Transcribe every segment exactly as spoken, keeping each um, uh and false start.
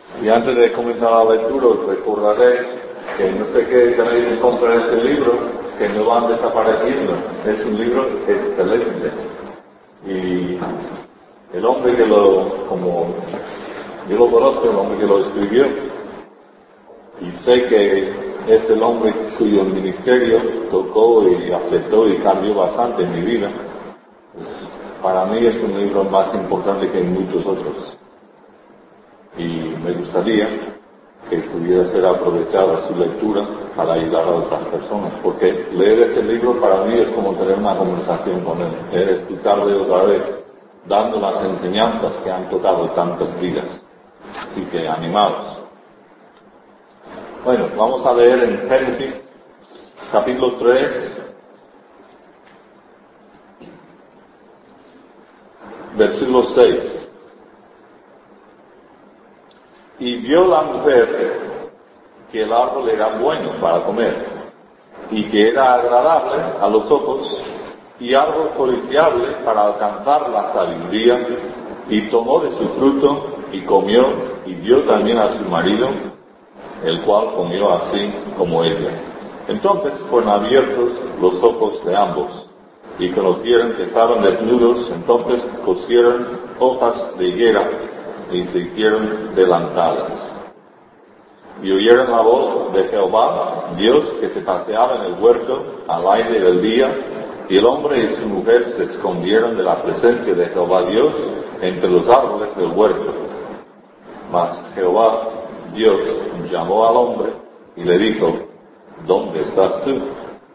Y antes de comenzar la lectura os recordaré que no sé qué tenéis en contra de este libro, que no van desapareciendo. Es un libro excelente. Y el hombre que lo, como yo lo conozco, el hombre que lo escribió, y sé que es el hombre cuyo ministerio tocó y afectó y cambió bastante en mi vida, pues para mí es un libro más importante que muchos otros. Y me gustaría que pudiera ser aprovechada su lectura para ayudar a otras personas, porque leer ese libro para mí es como tener una conversación con él, es escucharle otra vez, dando las enseñanzas que han tocado tantas vidas. Así que animados. Bueno, vamos a leer en Génesis, capítulo tres, versículo seis. Y vio la mujer que el árbol era bueno para comer, y que era agradable a los ojos, y árbol codiciable para alcanzar la sabiduría, y tomó de su fruto, y comió, y dio también a su marido, el cual comió así como ella. Entonces fueron abiertos los ojos de ambos, y conocieron que estaban desnudos. Entonces cosieron hojas de higuera, y se hicieron delantales. Y oyeron la voz de Jehová, Dios, que se paseaba en el huerto al aire del día, y el hombre y su mujer se escondieron de la presencia de Jehová Dios entre los árboles del huerto. Mas Jehová Dios llamó al hombre y le dijo: ¿dónde estás tú?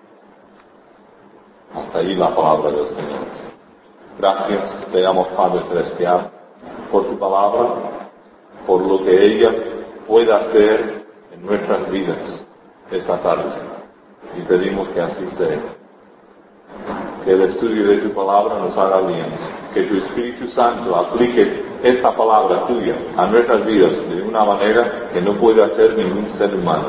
Hasta ahí la palabra del Señor. Gracias te damos, Padre Celestial, por tu palabra, por lo que ella pueda hacer en nuestras vidas esta tarde. Y pedimos que así sea. Que el estudio de tu palabra nos haga bien. Que tu Espíritu Santo aplique esta palabra tuya a nuestras vidas de una manera que no puede hacer ningún ser humano.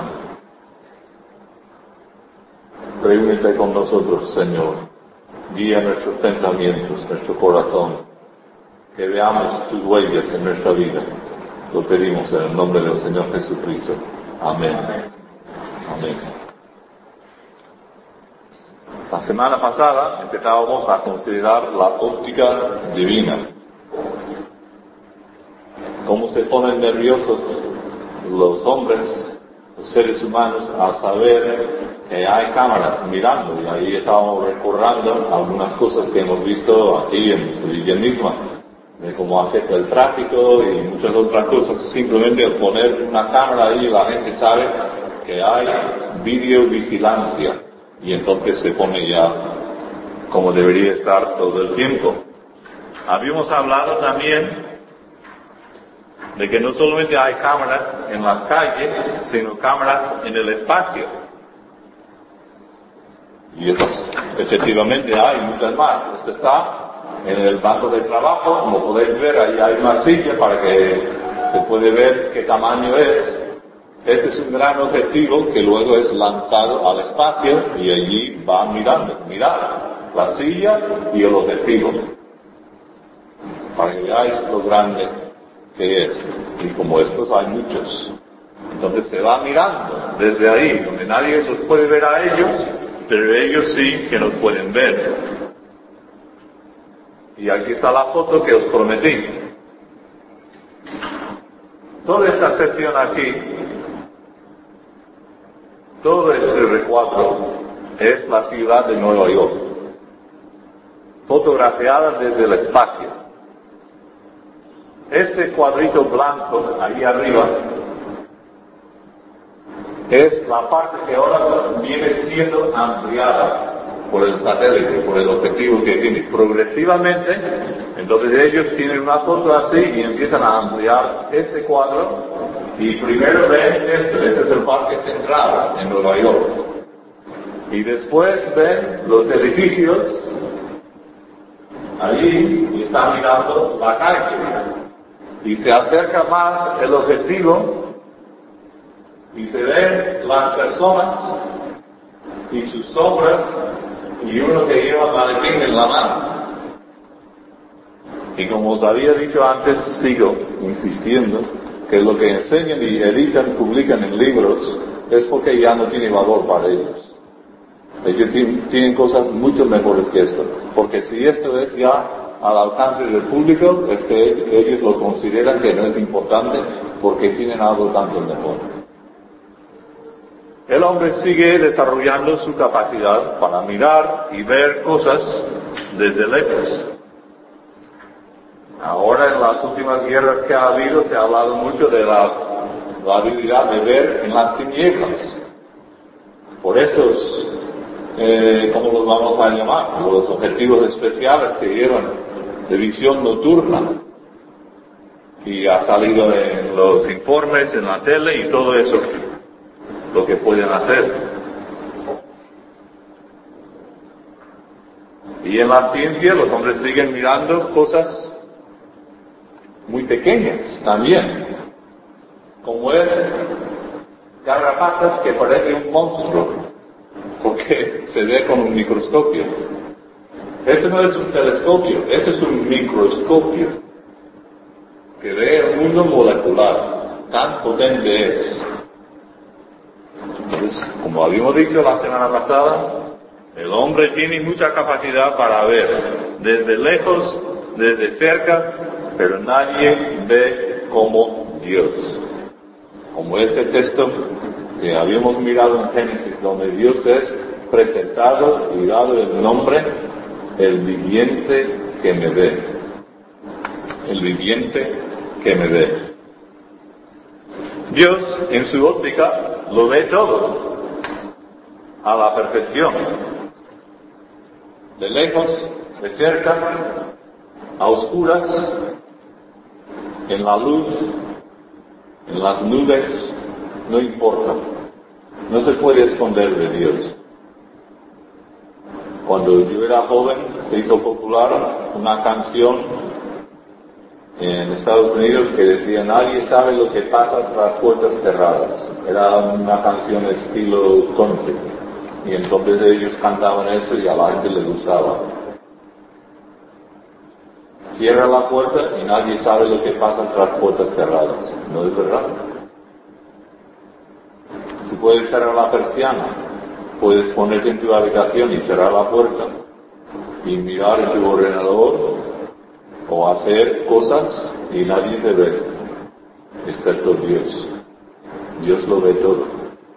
Reúnete con nosotros, Señor. Guía nuestros pensamientos, nuestro corazón. Que veamos tus huellas en nuestra vida. Lo pedimos en el nombre del Señor Jesucristo. Amén. Amén. La semana pasada empezábamos a considerar la óptica divina. Cómo se ponen nerviosos los hombres, los seres humanos, a saber que hay cámaras mirando. Y ahí estábamos recordando algunas cosas que hemos visto aquí en Sevilla misma, de cómo afecta el tráfico y muchas otras cosas. Simplemente al poner una cámara ahí, la gente sabe que hay videovigilancia, y entonces se pone ya como debería estar todo el tiempo. Habíamos hablado también de que no solamente hay cámaras en las calles, sino cámaras en el espacio. Y efectivamente hay muchas más. Esto está en el banco de trabajo, como podéis ver, ahí hay una silla para que se puede ver qué tamaño es. Este es un gran objetivo que luego es lanzado al espacio y allí va mirando, mirad la silla y el objetivo, para que veáis lo grande que es. Y como estos hay muchos, entonces se va mirando desde ahí, donde nadie los puede ver a ellos, pero ellos sí que nos pueden ver. Y aquí está la foto que os prometí. Toda esta sección aquí, todo este recuadro es la ciudad de Nueva York, fotografiada desde el espacio. Este cuadrito blanco ahí arriba es la parte que ahora viene siendo ampliada por el satélite, por el objetivo que tiene. Progresivamente, entonces ellos tienen una foto así y empiezan a ampliar este cuadro, y primero ven esto, este es el Parque Central en Nueva York, y después ven los edificios allí y están mirando la calle, y se acerca más el objetivo y se ven las personas y sus sombras, y uno que lleva maletín en la mano. Y como os había dicho antes, sigo insistiendo que lo que enseñan y editan, publican en libros, es porque ya no tiene valor para ellos. Ellos tienen cosas mucho mejores que esto, porque si esto es ya al alcance del público, es que ellos lo consideran que no es importante porque tienen algo tanto mejor. El hombre sigue desarrollando su capacidad para mirar y ver cosas desde lejos. Ahora, en las últimas guerras que ha habido, se ha hablado mucho de la, la habilidad de ver en las tinieblas. Por esos, eh, ¿cómo los vamos a llamar? Los objetivos especiales que llevan de visión nocturna. Y ha salido en los informes, en la tele y todo eso, lo que pueden hacer. Y en la ciencia los hombres siguen mirando cosas muy pequeñas también, como es garrapatas que parece un monstruo, porque se ve con un microscopio. Este no es un telescopio, este es un microscopio que ve el mundo molecular, tan potente es. Entonces, como habíamos dicho la semana pasada, el hombre tiene mucha capacidad para ver desde lejos, desde cerca, pero nadie ve como Dios. Como este texto que habíamos mirado en Génesis, donde Dios es presentado y dado el nombre, el viviente que me ve. El viviente que me ve. Dios, en su óptica, lo ve todo, a la perfección. De lejos, de cerca, a oscuras, en la luz, en las nubes, no importa. No se puede esconder de Dios. Cuando yo era joven, se hizo popular una canción en Estados Unidos que decía: nadie sabe lo que pasa tras puertas cerradas. Era una canción estilo country. Y entonces ellos cantaban eso y a la gente le gustaba. Cierra la puerta y nadie sabe lo que pasa tras puertas cerradas. ¿No es verdad? Tú puedes cerrar la persiana, puedes ponerte en tu habitación y cerrar la puerta y mirar en tu ordenador o hacer cosas y nadie te ve, excepto Dios. Dios lo ve todo.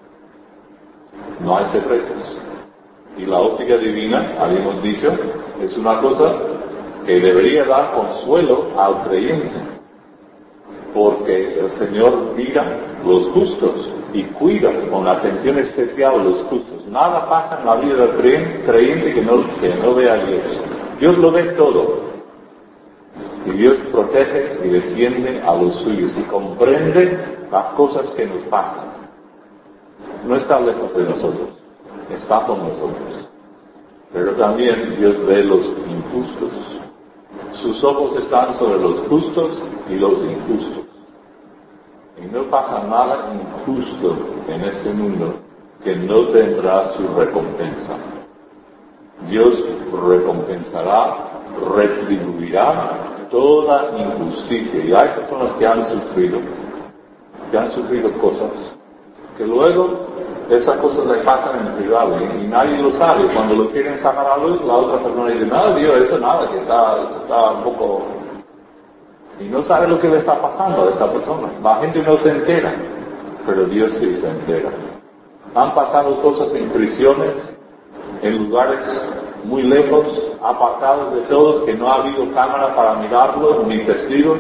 No hay secretos. Y la óptica divina, habíamos dicho, es una cosa que debería dar consuelo al creyente, porque el Señor mira los justos y cuida con atención especial a los justos. Nada pasa en la vida del creyente que no, que no vea a Dios. Dios lo ve todo. Y Dios protege y defiende a los suyos y comprende las cosas que nos pasan. No está lejos de nosotros, está con nosotros. Pero también Dios ve los injustos. Sus ojos están sobre los justos y los injustos. Y no pasa nada injusto en este mundo que no tendrá su recompensa. Dios recompensará, retribuirá toda injusticia. Y hay personas que han sufrido, que han sufrido cosas, que luego esas cosas le pasan en privado y, y nadie lo sabe. Cuando lo quieren sacar a la luz, la otra persona dice: nada, Dios, eso nada, que está, está un poco... Y no sabe lo que le está pasando a esta persona. La gente no se entera, pero Dios sí se entera. Han pasado cosas en prisiones, en lugares muy lejos, apartados de todos, que no ha habido cámara para mirarlo, ni testigos.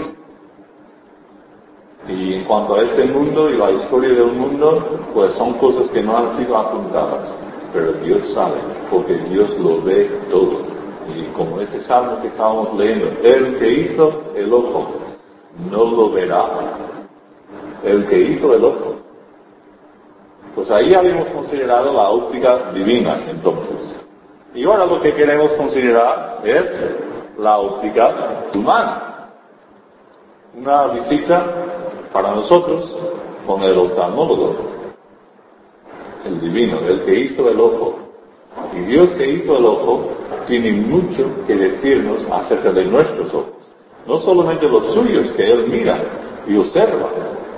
Y en cuanto a este mundo y la historia del mundo, pues son cosas que no han sido apuntadas. Pero Dios sabe, porque Dios lo ve todo. Y como ese salmo que estábamos leyendo, el que hizo el ojo, no lo verá. El que hizo el ojo. Pues ahí habíamos considerado la óptica divina, entonces. Y ahora lo que queremos considerar es la óptica humana. Una visita para nosotros con el oftalmólogo, el divino, el que hizo el ojo. Y Dios que hizo el ojo tiene mucho que decirnos acerca de nuestros ojos. No solamente los suyos que Él mira y observa,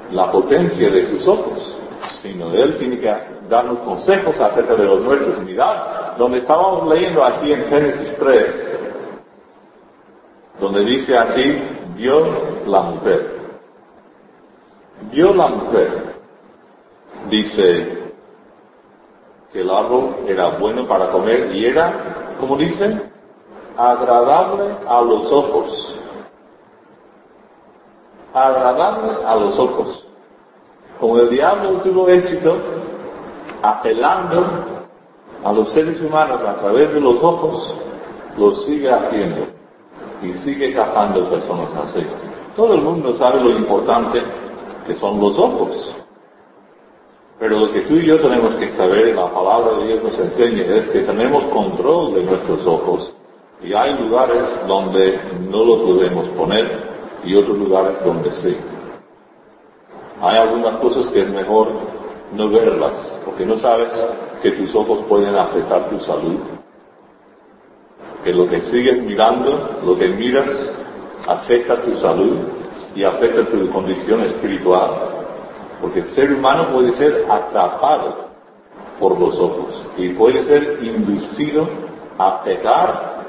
la potencia de sus ojos, sino Él tiene que darnos consejos acerca de los nuestros. Mirad, donde estábamos leyendo aquí en Génesis tres, donde dice aquí, vio la mujer. Vio la mujer. Dice que el árbol era bueno para comer y era, como dice, agradable a los ojos. Agradable a los ojos. Como el diablo tuvo éxito apelando a los seres humanos a través de los ojos, lo sigue haciendo y sigue cazando personas así. Todo el mundo sabe lo importante que son los ojos, pero lo que tú y yo tenemos que saber, la palabra de Dios nos enseña, es que tenemos control de nuestros ojos y hay lugares donde no lo podemos poner y otros lugares donde sí. Hay algunas cosas que es mejor no verlas, porque no sabes que tus ojos pueden afectar tu salud, que lo que sigues mirando, lo que miras, afecta tu salud y afecta tu condición espiritual, porque el ser humano puede ser atrapado por los ojos y puede ser inducido a pecar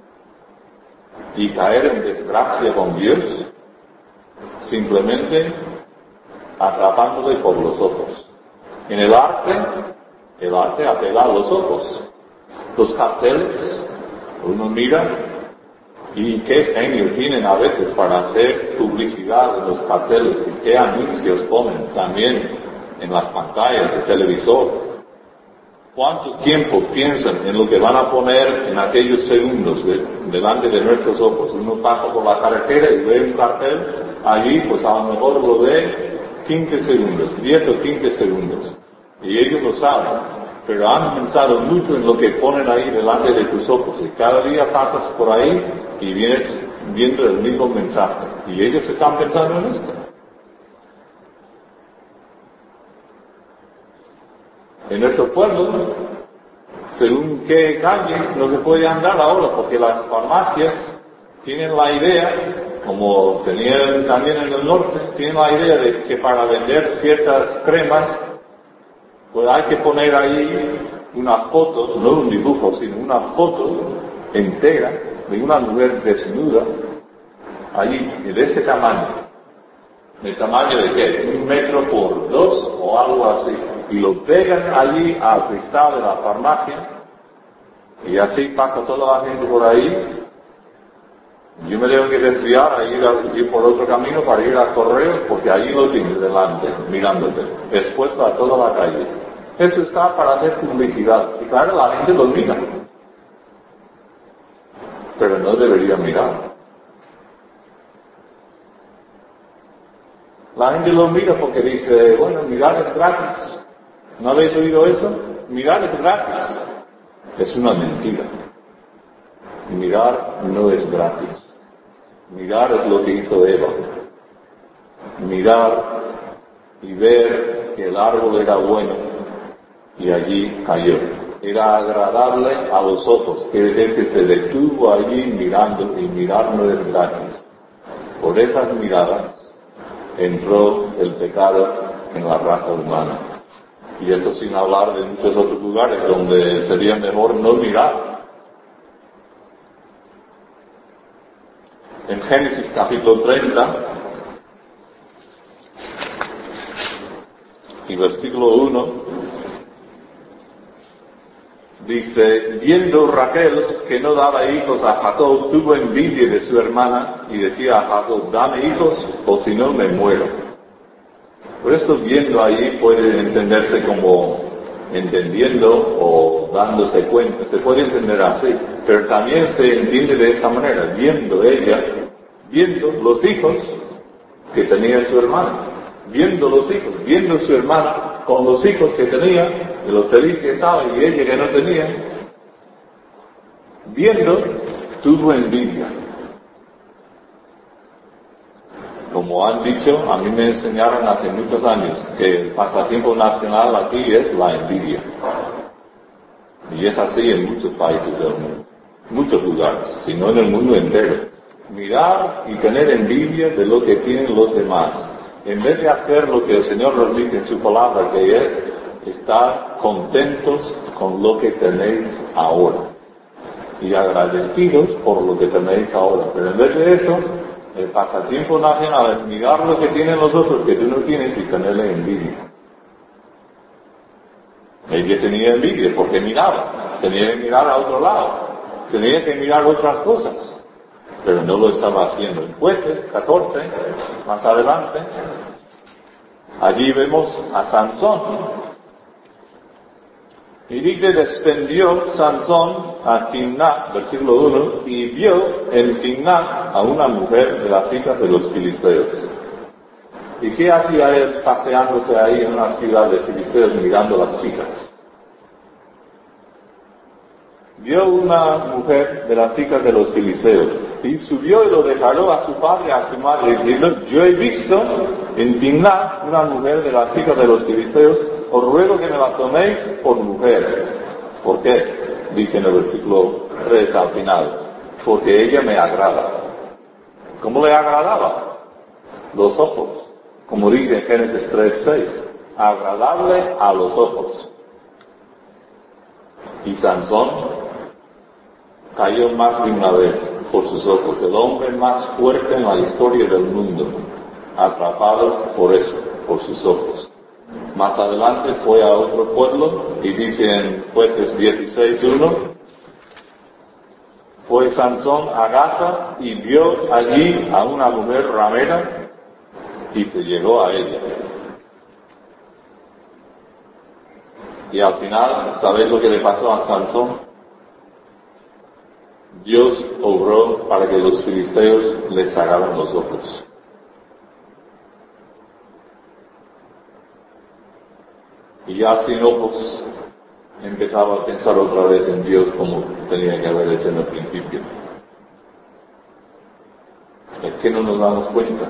y caer en desgracia con Dios, simplemente atrapándole por los ojos. En el arte, el arte apela a los ojos. Los carteles, uno mira, y qué genio tienen a veces para hacer publicidad en los carteles, y qué anuncios ponen también en las pantallas de televisor. ¿Cuánto tiempo piensan en lo que van a poner en aquellos segundos de, delante de nuestros ojos? Uno pasa por la carretera y ve un cartel, allí pues a lo mejor lo ve quince segundos, diez o quince segundos. Y ellos lo saben, pero han pensado mucho en lo que ponen ahí delante de tus ojos. Y cada día pasas por ahí y vienes viendo el mismo mensaje. Y ellos están pensando en esto. En nuestro pueblo, según qué calles, no se puede andar ahora, porque las farmacias tienen la idea, como tenían también en el norte, tienen la idea de que para vender ciertas cremas, pues hay que poner ahí una foto, no un dibujo, sino una foto entera de una mujer desnuda, allí, de ese tamaño. ¿De tamaño de qué? Un metro por dos o algo así. Y lo pegan allí al cristal de la farmacia, y así pasa toda la gente por ahí. Yo me tengo que desviar a ir, a ir por otro camino para ir a correos, porque allí lo tienes delante, mirándote, expuesto a toda la calle. Eso está para hacer publicidad. Y claro, la gente lo mira. Pero no debería mirar. La gente lo mira porque dice, bueno, mirar es gratis. ¿No habéis oído eso? Mirar es gratis. Es una mentira. Mirar no es gratis. Mirar es lo que hizo Eva. Mirar y ver que el árbol era bueno y allí cayó. Era agradable a los ojos, quiere decir que se detuvo allí mirando, y mirar no es gratis. Por esas miradas entró el pecado en la raza humana. Y eso sin hablar de muchos otros lugares donde sería mejor no mirar. En Génesis capítulo treinta y versículo uno dice, viendo Raquel que no daba hijos a Jacob, tuvo envidia de su hermana y decía a Jacob, dame hijos o si no me muero. Por esto viendo ahí puede entenderse como entendiendo o dándose cuenta, se puede entender así, pero también se entiende de esta manera, viendo ella, viendo los hijos que tenía su hermana, viendo los hijos, viendo su hermana con los hijos que tenía, de lo feliz que estaba y ella que no tenía, viendo, tuvo envidia. Como han dicho, a mí me enseñaron hace muchos años que el pasatiempo nacional aquí es la envidia. Y es así en muchos países del mundo, muchos lugares, si no en el mundo entero. Mirar y tener envidia de lo que tienen los demás. en vez de hacer lo que el Señor nos dice en su palabra, que es estar contentos con lo que tenéis ahora y agradecidos por lo que tenéis ahora. Pero en vez de eso, el pasatiempo nacional es mirar lo que tienen los otros que tú no tienes y tenerle envidia. Ella tenía envidia porque miraba, tenía que mirar a otro lado, tenía que mirar otras cosas, pero no lo estaba haciendo. En Jueces catorce, más adelante, allí vemos a Sansón. Y dice, descendió Sansón a Timnat, versículo uno, y vio en Timnat a una mujer de las hijas de los filisteos. ¿Y qué hacía él paseándose ahí en una ciudad de filisteos mirando las chicas? Vio una mujer de las hijas de los filisteos y subió y lo declaró a su padre y a su madre diciendo, yo he visto en Timnat una mujer de las hijas de los filisteos, os ruego que me la toméis por mujer. ¿Por qué? Dice en el versículo tres al final, porque ella me agrada. ¿Cómo le agradaba? Los ojos. Como dice en Génesis tres seis, agradable a los ojos. Y Sansón cayó más de una vez por sus ojos, el hombre más fuerte en la historia del mundo, atrapado por eso, por sus ojos. Más adelante fue a otro pueblo y dice en Jueces dieciséis uno, fue Sansón a Gaza y vio allí a una mujer ramera y se llegó a ella. Y al final, ¿sabéis lo que le pasó a Sansón? Dios obró para que los filisteos le sacaran los ojos. Y ya sin ojos, empezaba a pensar otra vez en Dios como tenía que haber hecho en el principio. Es que no nos damos cuenta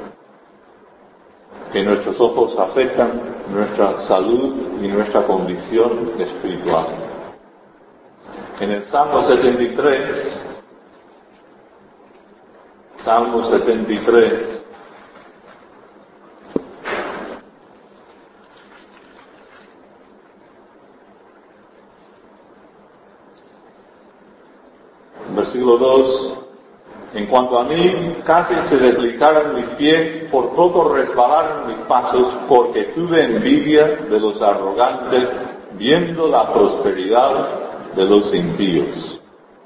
que nuestros ojos afectan nuestra salud y nuestra condición espiritual. En el Salmo setenta y tres, Salmo setenta y tres, versículo dos, en cuanto a mí, casi se deslizaron mis pies, por poco resbalaron mis pasos, porque tuve envidia de los arrogantes, viendo la prosperidad de los impíos.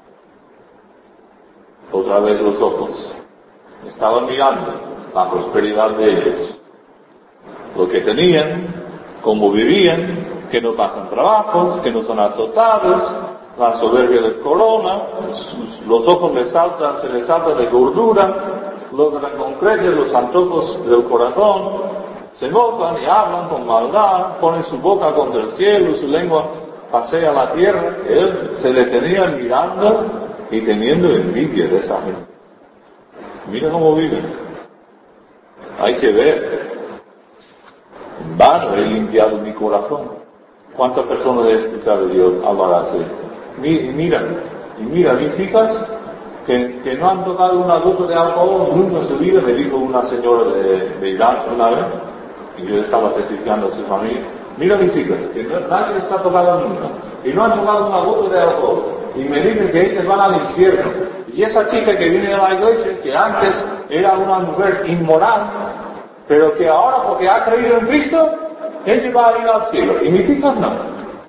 Otra vez los ojos. Estaban mirando la prosperidad de ellos. Lo que tenían, cómo vivían, que no pasan trabajos, que no son azotados, la soberbia les corona, los ojos les saltan, se les salta de gordura, logran con creces los antojos del corazón, se mofan y hablan con maldad, ponen su boca contra el cielo, su lengua pasea la tierra. Él se le tenía mirando y teniendo envidia de esa gente. Mira cómo viven. Hay que ver. En vano he limpiado mi corazón. ¿Cuántas personas he escuchado yo hablar así? Y mira, y mira, mis hijas, que, que no han tocado una gota de alcohol nunca en su vida, me dijo una señora de, de Irán una vez, y yo estaba testificando a su familia, mira mis hijas, que no, nadie les ha tocado nunca, y no han tocado una gota de alcohol, y me dicen que ellas van al infierno. Y esa chica que viene de la iglesia, que antes era una mujer inmoral, pero que ahora porque ha creído en Cristo, ella va a ir al cielo, y mis hijas no.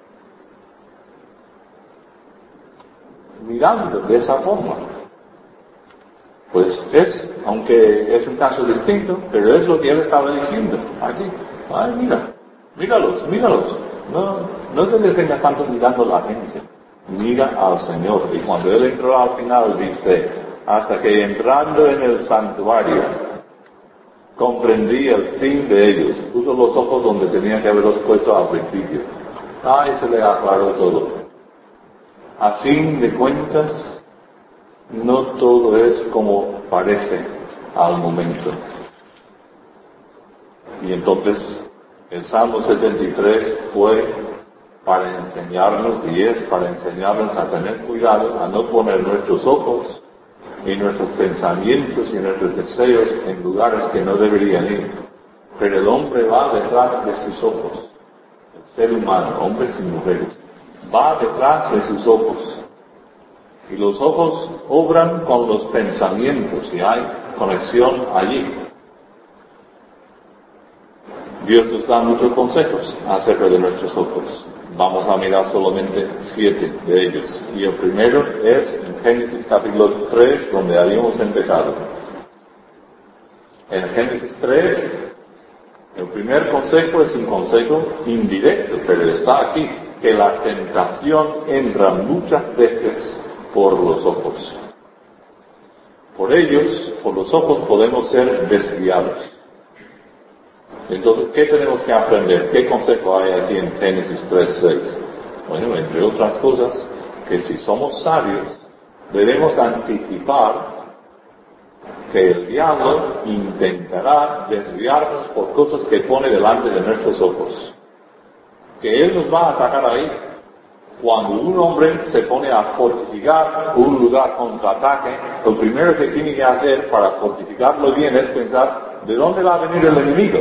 Mirando de esa forma. Pues es, aunque es un caso distinto, pero es lo que él estaba diciendo aquí. Ay, mira, míralos, míralos. No, no te detengas tanto mirando a la gente. Mira al Señor. Y cuando él entró al final dice, hasta que entrando en el santuario, comprendí el fin de ellos. Puso los ojos donde tenía que haberlos puesto al principio. Ay, se le aclaró todo. A fin de cuentas, no todo es como parece al momento. Y entonces, el Salmo setenta y tres fue para enseñarnos, y es para enseñarnos a tener cuidado, a no poner nuestros ojos y nuestros pensamientos y nuestros deseos en lugares que no deberían ir, pero el hombre va detrás de sus ojos. El ser humano, hombres y mujeres, va detrás de sus ojos. Y los ojos obran con los pensamientos y hay conexión allí. Dios nos da muchos consejos acerca de nuestros ojos. Vamos a mirar solamente siete de ellos. Y el primero es en Génesis capítulo tres, donde habíamos empezado. En Génesis tres, el primer consejo es un consejo indirecto, pero está aquí, que la tentación entra muchas veces por los ojos. Por ellos, por los ojos, podemos ser desviados. Entonces, ¿qué tenemos que aprender? ¿Qué consejo hay aquí en Génesis tres seis? Bueno, entre otras cosas, que si somos sabios, debemos anticipar que el diablo intentará desviarnos por cosas que pone delante de nuestros ojos. Que él nos va a atacar ahí. Cuando un hombre se pone a fortificar un lugar contra ataque, lo primero que tiene que hacer para fortificarlo bien es pensar, ¿de dónde va a venir el enemigo?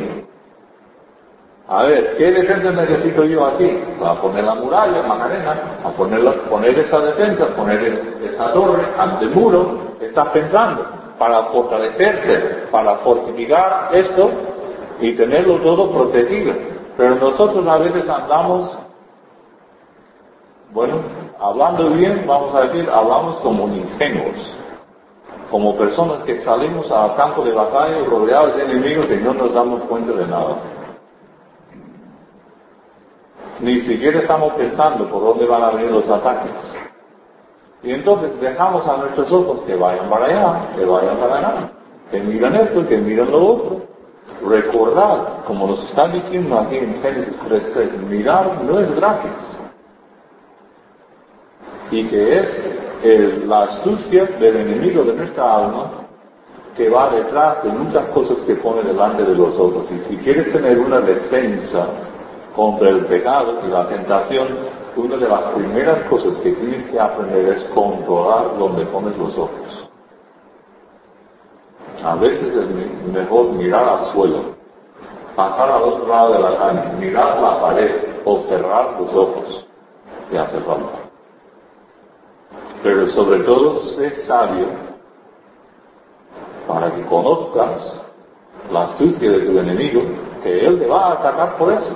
A ver, ¿qué defensa necesito yo aquí? A poner la muralla, Macarena, a poner, poner esa defensa, poner es, esa torre, ante el muro, estás pensando, para fortalecerse, para fortificar esto y tenerlo todo protegido. Pero nosotros a veces andamos, bueno, hablando bien, vamos a decir, hablamos como ingenuos, como personas que salimos al campo de batalla rodeados de enemigos y no nos damos cuenta de nada. Ni siquiera estamos pensando por dónde van a venir los ataques. Y entonces dejamos a nuestros ojos que vayan para allá, que vayan para allá, que miran esto, que miran lo otro. Recordad, como nos están diciendo aquí en Génesis tres seis, mirar no es gratis. Y que es el, la astucia del enemigo de nuestra alma que va detrás de muchas cosas que pone delante de los ojos. Y si quieres tener una defensa contra el pecado y la tentación, una de las primeras cosas que tienes que aprender es controlar donde pones los ojos. A veces es mejor mirar al suelo, pasar al otro lado de la calle, mirar la pared o cerrar los ojos, si hace falta. Pero sobre todo, sé sabio para que conozcas la astucia de tu enemigo, que él te va a atacar por eso.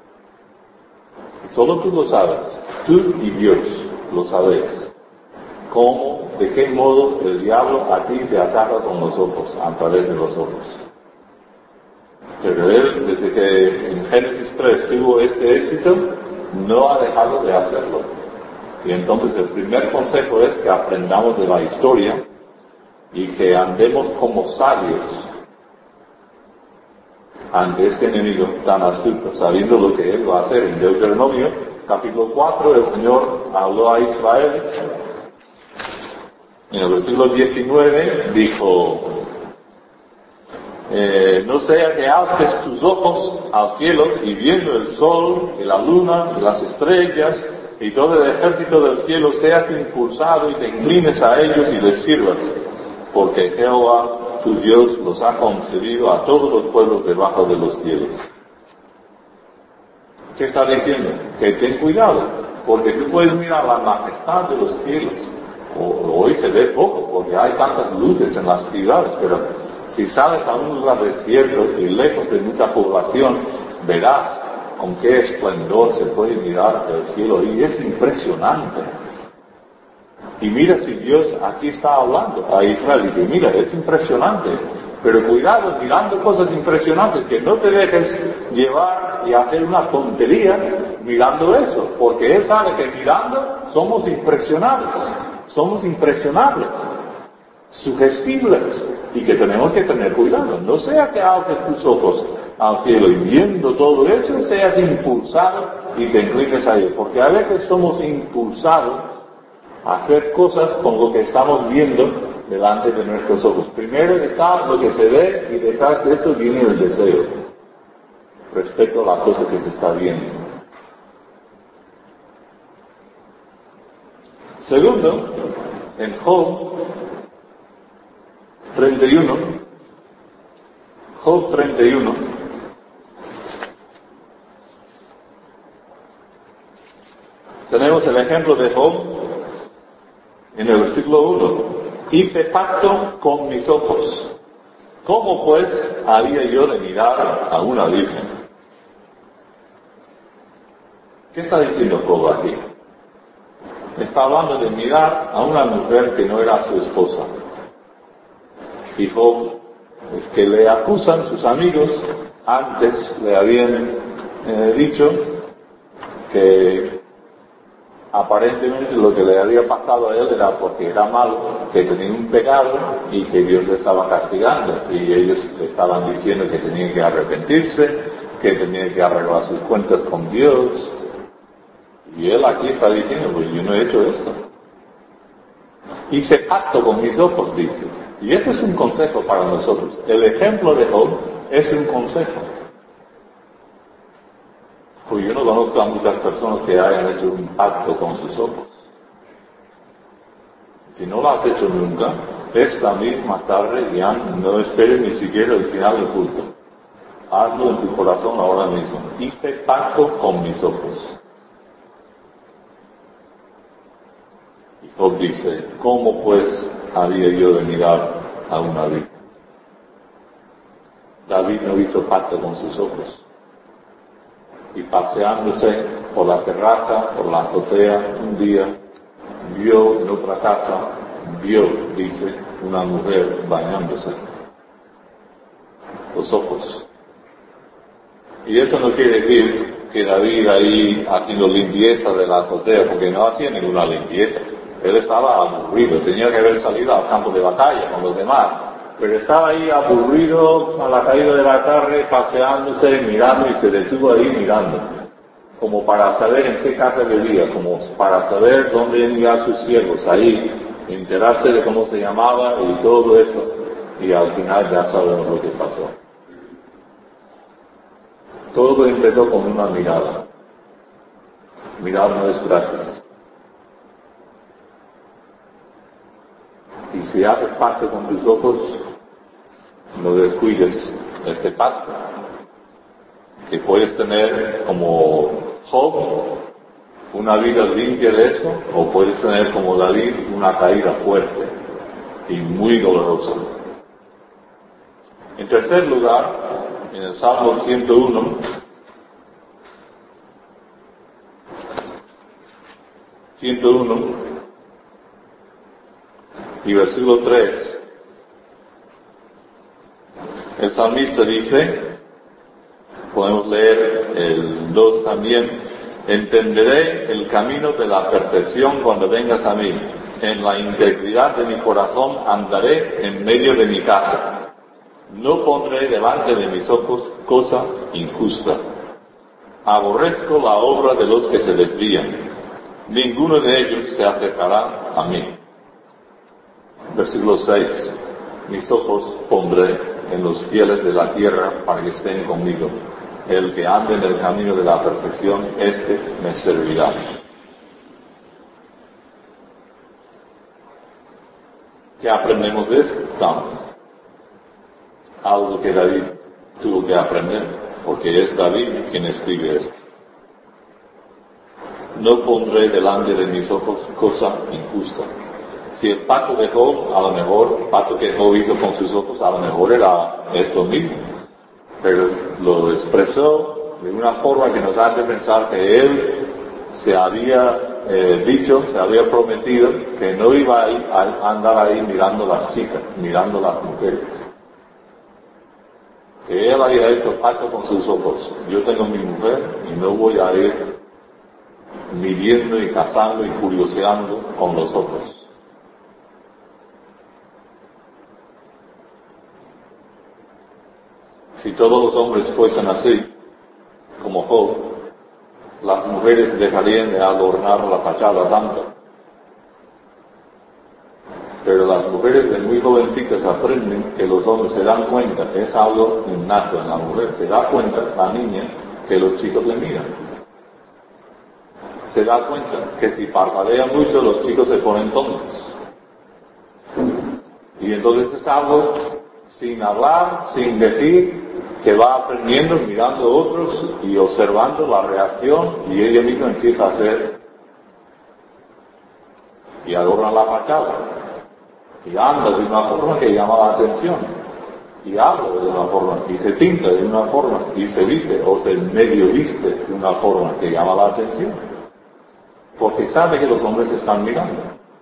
Y solo tú lo sabes, tú y Dios lo sabéis. ¿Cómo, de qué modo el diablo a ti te ataca con los ojos, a través de los ojos? Pero él, desde que en Génesis tres tuvo este éxito, no ha dejado de hacerlo. Y entonces el primer consejo es que aprendamos de la historia y que andemos como sabios ante este enemigo tan astuto, sabiendo lo que él va a hacer. En Deuteronomio, capítulo cuatro, el Señor habló a Israel. En el versículo diecinueve dijo, eh, no sea que alces tus ojos al cielo y viendo el sol y la luna y las estrellas y todo el ejército del cielo seas impulsado y te inclines a ellos y les sirvas, porque Jehová tu Dios los ha concedido a todos los pueblos debajo de los cielos. ¿Qué está diciendo? Que ten cuidado, porque tú puedes mirar la majestad de los cielos. O, hoy se ve poco, porque hay tantas luces en las ciudades, pero si sales a un lugar desierto y lejos de mucha población, verás con qué esplendor se puede mirar el cielo, y es impresionante. Y mira si Dios aquí está hablando a Israel y dice, mira, es impresionante, pero cuidado mirando cosas impresionantes, que no te dejes llevar y hacer una tontería mirando eso, porque Él sabe que mirando somos impresionables, somos impresionables, sugestibles, y que tenemos que tener cuidado. No sea que alces tus ojos al cielo y viendo todo eso seas impulsado y te inclines a ello, porque a veces somos impulsados a hacer cosas con lo que estamos viendo delante de nuestros ojos. Primero está lo que se ve y detrás de esto viene el deseo respecto a la cosa que se está viendo. Segundo, en Job treinta y uno, Job treinta y uno, tenemos el ejemplo de Job en el versículo uno. Hice pacto con mis ojos. ¿Cómo pues había yo de mirar a una virgen? ¿Qué está diciendo Job aquí? Está hablando de mirar a una mujer que no era su esposa. Y Job, es que le acusan sus amigos, antes le habían eh, dicho que aparentemente lo que le había pasado a él era porque era malo, que tenía un pecado y que Dios le estaba castigando. Y ellos le estaban diciendo que tenía que arrepentirse, que tenía que arreglar sus cuentas con Dios. Y él aquí está diciendo, pues yo no he hecho esto. Hice pacto con mis ojos, dice. Y este es un consejo para nosotros. El ejemplo de Job es un consejo. Pues yo no conozco a muchas personas que hayan hecho un pacto con sus ojos. Si no lo has hecho nunca, esta misma tarde ya no esperes ni siquiera el final del culto. Hazlo en tu corazón ahora mismo. Hice pacto con mis ojos. Y Job dice, ¿cómo pues había yo de mirar a una virgen? David no hizo pacto con sus ojos. Y paseándose por la terraza, por la azotea, un día, vio en otra casa, vio, dice, una mujer bañándose. Los ojos. Y eso no quiere decir que David ahí haciendo limpieza de la azotea, porque no hacía ninguna limpieza. Él estaba aburrido, tenía que haber salido al campo de batalla con los demás. Pero estaba ahí aburrido a la caída de la tarde, paseándose, mirando, y se detuvo ahí mirando, como para saber en qué casa vivía, como para saber dónde iban sus siervos, ahí, enterarse de cómo se llamaba y todo eso, y al final ya sabemos lo que pasó. Todo empezó con una mirada. Mirar no es gratis. Y si haces pacto con tus ojos, no descuides este pacto, que puedes tener como Job una vida limpia de eso, o puedes tener como David una caída fuerte y muy dolorosa. En tercer lugar, en el Salmo ciento uno, ciento uno, y versículo tres, el salmista dice, podemos leer el dos también, entenderé el camino de la perfección cuando vengas a mí, en la integridad de mi corazón andaré en medio de mi casa, no pondré delante de mis ojos cosa injusta, aborrezco la obra de los que se desvían, ninguno de ellos se acercará a mí. Versículo seis, mis ojos pondré en los fieles de la tierra para que estén conmigo. El que ande en el camino de la perfección, éste me servirá. ¿Qué aprendemos de esto? Salmo. Algo que David tuvo que aprender, porque es David quien escribe esto. No pondré delante de mis ojos cosa injusta. Si el pacto de Job, a lo mejor, el pacto que Job hizo con sus ojos, a lo mejor era esto mismo. Pero lo expresó de una forma que nos hace pensar que él se había eh, dicho, se había prometido que no iba a, ir, a andar ahí mirando las chicas, mirando las mujeres. Que él había hecho pacto con sus ojos. Yo tengo mi mujer y no voy a ir midiendo y cazando y curioseando con los ojos. Si todos los hombres fuesen así, como Job, las mujeres dejarían de adornar la fachada tanto. Pero las mujeres de muy jovencitas aprenden que los hombres se dan cuenta, es algo innato en la mujer, se da cuenta la niña que los chicos le miran. Se da cuenta que si parpadea mucho los chicos se ponen tontos. Y entonces es algo sin hablar, sin decir, que va aprendiendo, mirando a otros y observando la reacción, y ella misma empieza a hacer y adornan la fachada, y anda de una forma que llama la atención, y habla de una forma, y se pinta de una forma, y se viste o se medio viste de una forma que llama la atención, porque sabe que los hombres están mirando.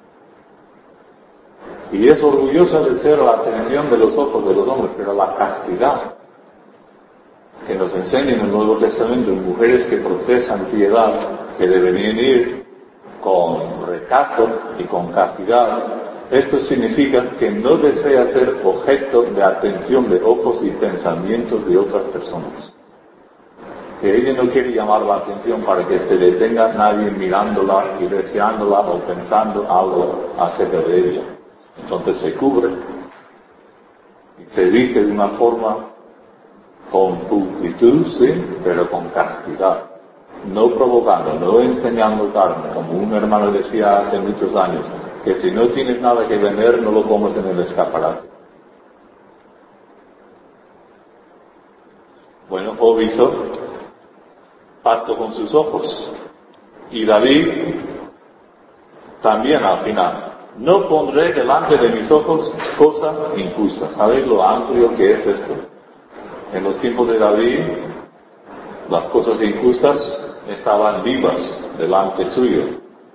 Y es orgullosa de ser la atención de los ojos de los hombres, pero la castidad que nos enseña en el Nuevo Testamento, mujeres que profesan piedad, que deberían ir con recato y con castidad, esto significa que no desea ser objeto de atención de ojos y pensamientos de otras personas. Que ella no quiere llamar la atención para que se detenga nadie mirándola y deseándola o pensando algo acerca de ella. Entonces se cubre y se viste de una forma con pulcritud, sí, pero con castidad, no provocando, no enseñando carne, como un hermano decía hace muchos años, que si no tienes nada que vender, no lo comes en el escaparate. Bueno, Job hizo pacto con sus ojos, y David también al final. No pondré delante de mis ojos cosa injusta. ¿Sabéis lo amplio que es esto? En los tiempos de David, las cosas injustas estaban vivas delante suyo.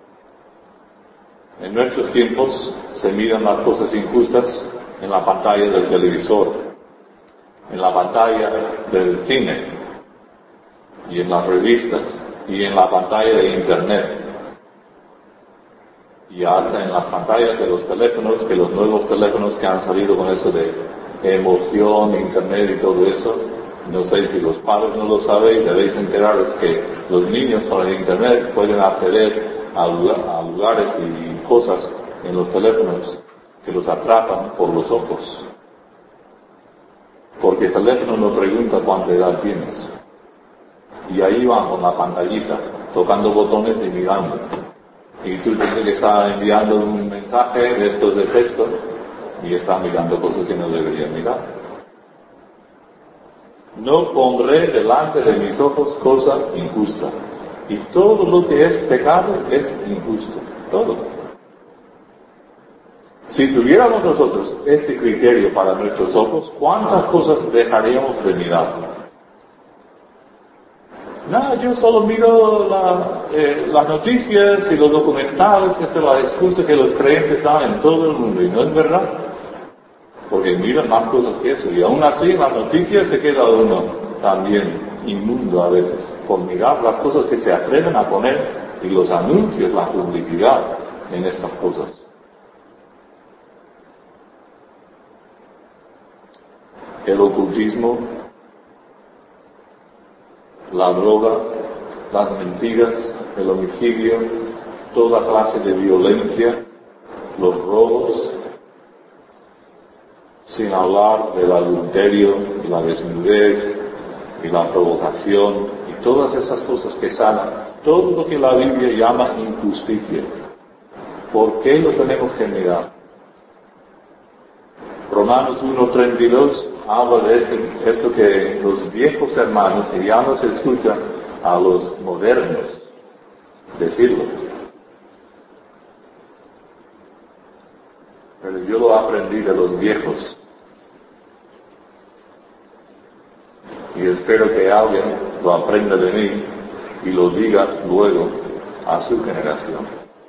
En nuestros tiempos se miran las cosas injustas en la pantalla del televisor, en la pantalla del cine, y en las revistas, y en la pantalla de internet. Y hasta en las pantallas de los teléfonos, que los nuevos teléfonos que han salido con eso de emoción, internet y todo eso, no sé si los padres no lo sabéis, debéis enteraros que los niños con el internet pueden acceder a, lugar, a lugares y cosas en los teléfonos que los atrapan por los ojos. Porque el teléfono no pregunta cuánta edad tienes. Y ahí van con la pantallita, tocando botones y mirando. Y tú dices que está enviando un mensaje de estos de texto y está mirando cosas que no debería mirar. No pondré delante de mis ojos cosa injusta. Y todo lo que es pecado es injusto. Todo. Si tuviéramos nosotros este criterio para nuestros ojos, ¿cuántas cosas dejaríamos de mirar? No, yo solo miro la, eh, las noticias y los documentales, esta es la excusa que los creyentes dan en todo el mundo, y no es verdad, porque miran más cosas que eso, y aún así en las noticias se queda uno también inmundo a veces, por mirar las cosas que se atreven a poner, y los anuncios, la publicidad en estas cosas. El ocultismo, la droga, las mentiras, el homicidio, toda clase de violencia, los robos, sin hablar del adulterio y la desnudez y la provocación y todas esas cosas que salen, todo lo que la Biblia llama injusticia. ¿Por qué lo tenemos que mirar? Romanos uno treinta y dos habla de este, esto que los viejos hermanos, que ya no se escucha a los modernos decirlo. Pero yo lo aprendí de los viejos. Y espero que alguien lo aprenda de mí y lo diga luego a su generación.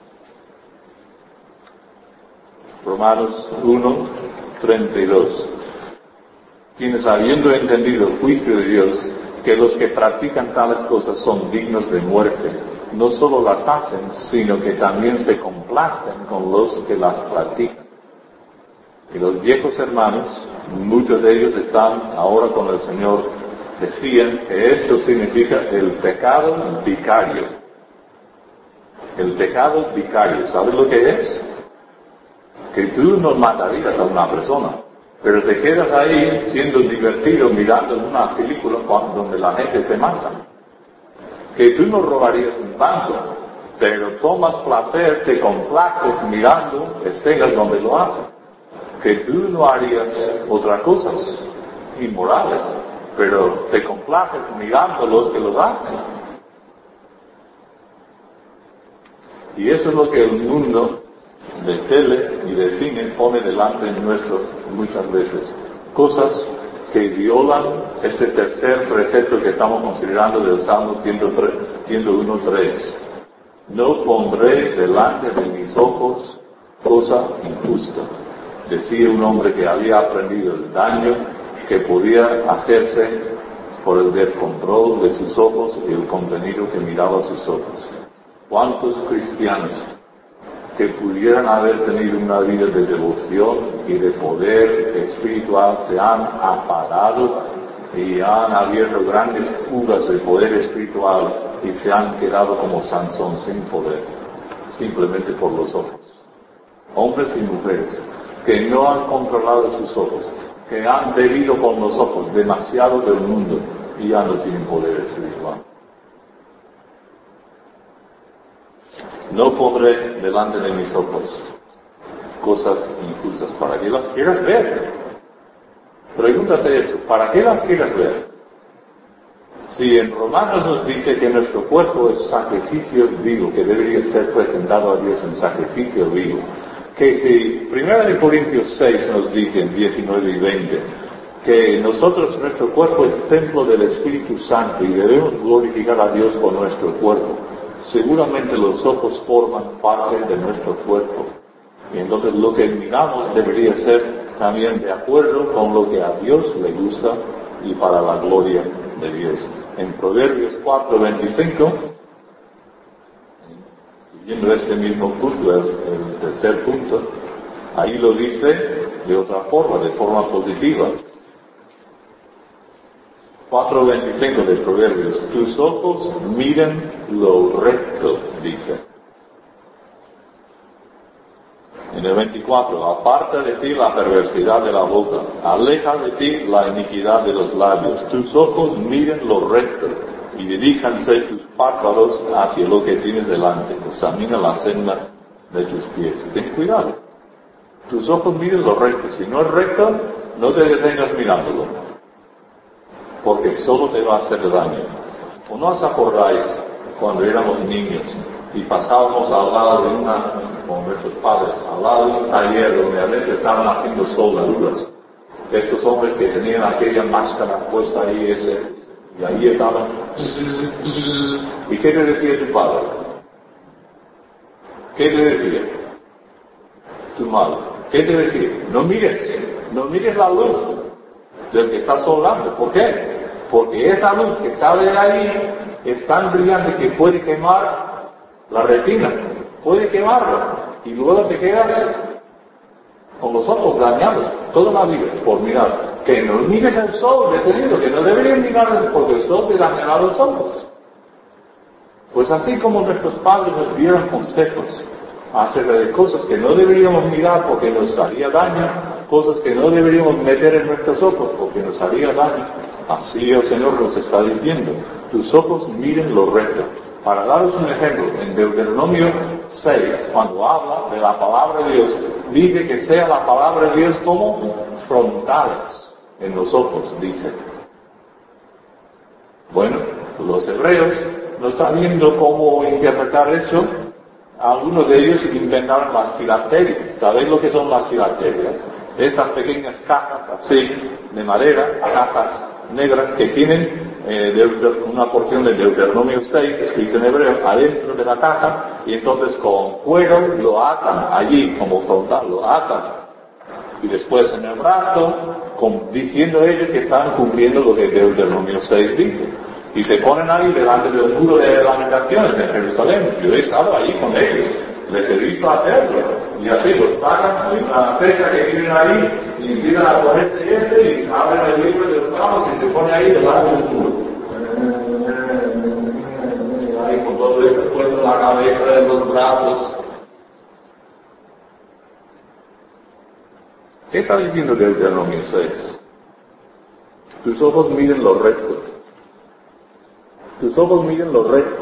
Romanos uno treinta y dos. Quienes habiendo entendido el juicio de Dios, que los que practican tales cosas son dignos de muerte, no solo las hacen, sino que también se complacen con los que las practican. Y los viejos hermanos, muchos de ellos están ahora con el Señor, decían que esto significa el pecado vicario. El pecado vicario, ¿sabes lo que es? Que tú no matarías a una persona, pero te quedas ahí siendo divertido mirando una película donde la gente se mata. Que tú no robarías un banco, pero tomas placer, te complaces mirando escenas donde lo hacen. Que tú no harías otras cosas inmorales, pero te complaces mirando los que lo hacen. Y eso es lo que el mundo de tele y de cine pone delante nuestro muchas veces cosas que violan este tercer precepto que estamos considerando del Salmo ciento uno tres. No pondré delante de mis ojos cosa injusta. Decía un hombre que había aprendido el daño que podía hacerse por el descontrol de sus ojos y el contenido que miraba sus ojos. ¿Cuántos cristianos que pudieran haber tenido una vida de devoción y de poder espiritual se han apagado y han abierto grandes fugas de poder espiritual y se han quedado como Sansón sin poder, simplemente por los ojos? Hombres y mujeres que no han controlado sus ojos, que han bebido con los ojos demasiado del mundo y ya no tienen poder espiritual. No pondré delante de mis ojos cosas injustas. ¿Para qué las quieras ver? Pregúntate eso, ¿para qué las quieras ver? Si en Romanos nos dice que nuestro cuerpo es sacrificio vivo, que debería ser presentado a Dios en sacrificio vivo, que si primera de Corintios seis nos dice en diecinueve y veinte, que nosotros, nuestro cuerpo es templo del Espíritu Santo y debemos glorificar a Dios con nuestro cuerpo, seguramente los ojos forman parte de nuestro cuerpo. Y entonces lo que miramos debería ser también de acuerdo con lo que a Dios le gusta y para la gloria de Dios. En Proverbios cuatro veinticinco, siguiendo este mismo punto, el, el tercer punto, ahí lo dice de otra forma, de forma positiva. cuatro veinticinco de Proverbios, tus ojos miren lo recto, dice. En el veinticuatro, aparta de ti la perversidad de la boca, aleja de ti la iniquidad de los labios, tus ojos miren lo recto y diríjanse tus párpados hacia lo que tienes delante, examina la senda de tus pies. Ten cuidado, tus ojos miren lo recto, si no es recto, no te detengas mirándolo, porque solo te va a hacer daño. ¿O no os acordáis cuando éramos niños y pasábamos al lado de una, con nuestros padres, al lado de un taller donde adentro estaban haciendo soldaduras? Estos hombres que tenían aquella máscara puesta ahí, ese, y ahí estaban. ¿Y qué te decía tu padre? ¿Qué te decía? Tu madre. ¿Qué te decía? No mires, no mires la luz del que está soldando. ¿Por qué? Porque esa luz que sale de ahí es tan brillante que puede quemar la retina, puede quemarla, y luego te quedas con los ojos dañados toda la vida por mirar. Que no mires el sol detenido, que no deberían mirar porque el sol te dañará los ojos. Pues así como nuestros padres nos dieron consejos acerca de cosas que no deberíamos mirar porque nos haría daño, cosas que no deberíamos meter en nuestros ojos porque nos haría daño, así el Señor nos está diciendo, tus ojos miren lo recto. Para daros un ejemplo, en Deuteronomio seis, cuando habla de la palabra de Dios, dice que sea la palabra de Dios como frontales en los ojos, dice. Bueno, los hebreos, no sabiendo cómo interpretar eso, algunos de ellos inventaron las filacterias. ¿Sabéis lo que son las filacterias? Estas pequeñas cajas así, de madera, cajas negras que tienen eh, de, de, una porción de Deuteronomio seis, escrito en hebreo, adentro de la caja, y entonces con cuero lo atan allí, como frontal, lo atan. Y después en el brazo, con, diciendo ellos que están cumpliendo lo que Deuteronomio seis dice. Y se ponen ahí delante del muro de lamentaciones en Jerusalén. Yo he estado allí con ellos, les he visto hacerlo. Y así los pagan en una fecha que tienen ahí, y empiezan a ponerse este, y abren el libro de los Salmos y se pone ahí delante del muro. Ahí con todo esto puesto en la cabeza, en los brazos. ¿Qué está diciendo Deuteronomio seis? Tus ojos miren lo recto. Tus ojos miren lo recto.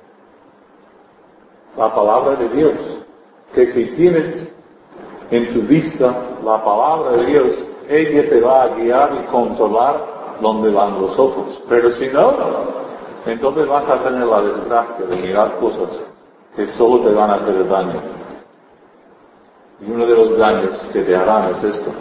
La palabra de Dios. Que si tienes en tu vista la palabra de Dios, ella te va a guiar y controlar donde van los ojos. Pero si no, entonces vas a tener la desgracia de mirar cosas que solo te van a hacer daño. Y uno de los daños que te harán es esto,